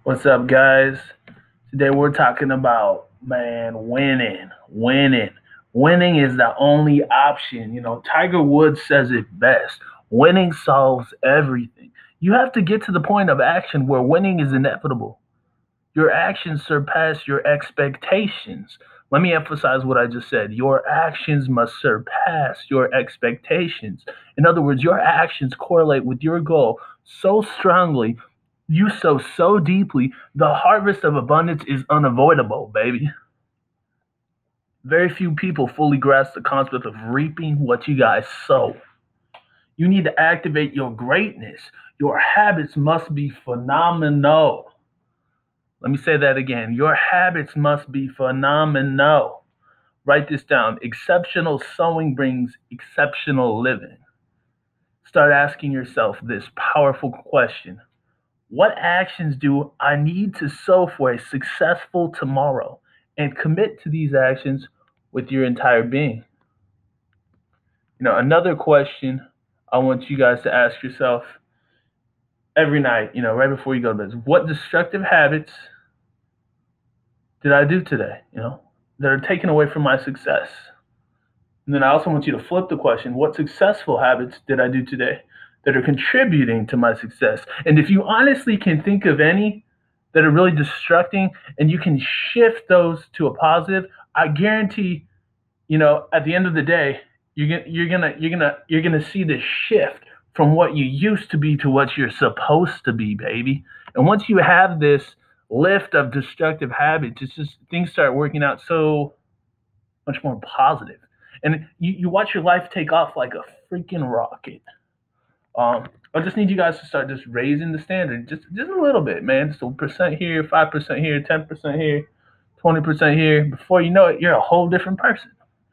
What's up, guys? Today we're talking about, man, winning. Winning is the only option. Tiger Woods says it best. Winning solves everything. You have to get to the point of action where winning is inevitable. Your actions surpass your expectations. Let me emphasize what I just said. Your actions must surpass your expectations. In other words, your actions correlate with your goal so strongly, you sow so deeply, the harvest of abundance is unavoidable, baby. Very few people fully grasp the concept of reaping what you guys sow. You need to activate your greatness. Your habits must be phenomenal. Let me say that again. Your habits must be phenomenal. Write this down. Exceptional sowing brings exceptional living. Start asking yourself this powerful question: what actions do I need to sow for a successful tomorrow? And commit to these actions with your entire being. Another question I want you guys to ask yourself every night, right before you go to bed, is what destructive habits did I do today, that are taken away from my success? And then I also want you to flip the question: what successful habits did I do today that are contributing to my success? And if you honestly can think of any that are really destructing and you can shift those to a positive, I guarantee, at the end of the day, you're gonna see the shift from what you used to be to what you're supposed to be, baby. And once you have this lift of destructive habits, it's just things start working out so much more positive. And you watch your life take off like a freaking rocket. I just need you guys to start just raising the standard just a little bit, man. Just a percent here, 5% here, 10% here, 20% here. Before you know it, you're a whole different person.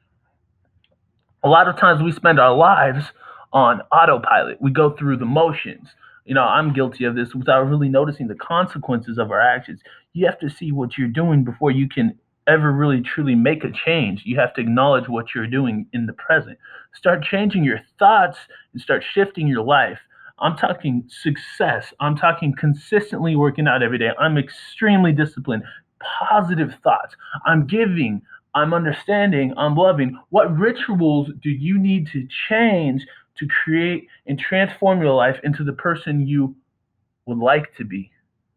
A lot of times we spend our lives on autopilot. We go through the motions. I'm guilty of this without really noticing the consequences of our actions. You have to see what you're doing before you can ever really truly make a change. You have to acknowledge what you're doing in the present. Start changing your thoughts and start shifting your life. I'm talking success. I'm talking consistently working out every day. I'm extremely disciplined. Positive thoughts. I'm giving. I'm understanding, I'm loving. What rituals do you need to change to create and transform your life into the person you would like to be?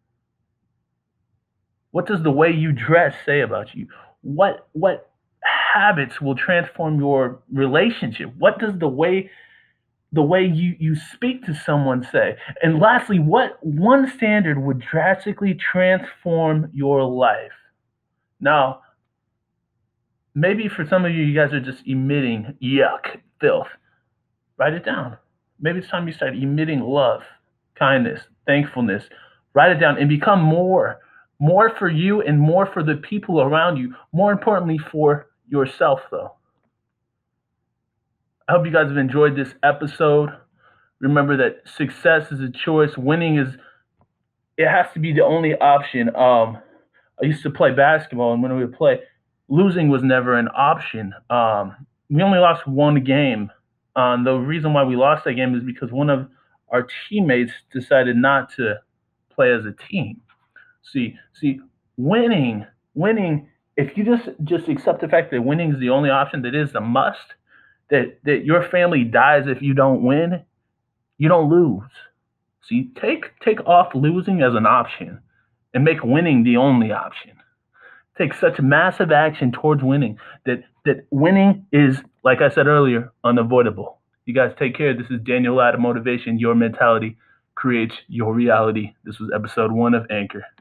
What does the way you dress say about you? What habits will transform your relationship? What does the way you speak to someone say? And lastly, what one standard would drastically transform your life? Now, maybe for some of you, you guys are just emitting yuck, filth. Write it down. Maybe it's time you start emitting love, kindness, thankfulness. Write it down and become more for you and more for the people around you. More importantly, for yourself, though. I hope you guys have enjoyed this episode. Remember that success is a choice. Winning is, it has to be the only option. I used to play basketball, and when we would play, losing was never an option. We only lost one game. The reason why we lost that game is because one of our teammates decided not to play as a team. See, winning. If you just accept the fact that winning is the only option, that is the must. That your family dies if you don't win. You don't lose. See, take off losing as an option, and make winning the only option. Take such massive action towards winning that winning is, like I said earlier, unavoidable. You guys take care. This is Daniel Latta Motivation. Your mentality creates your reality. This was episode 1 of Anchor.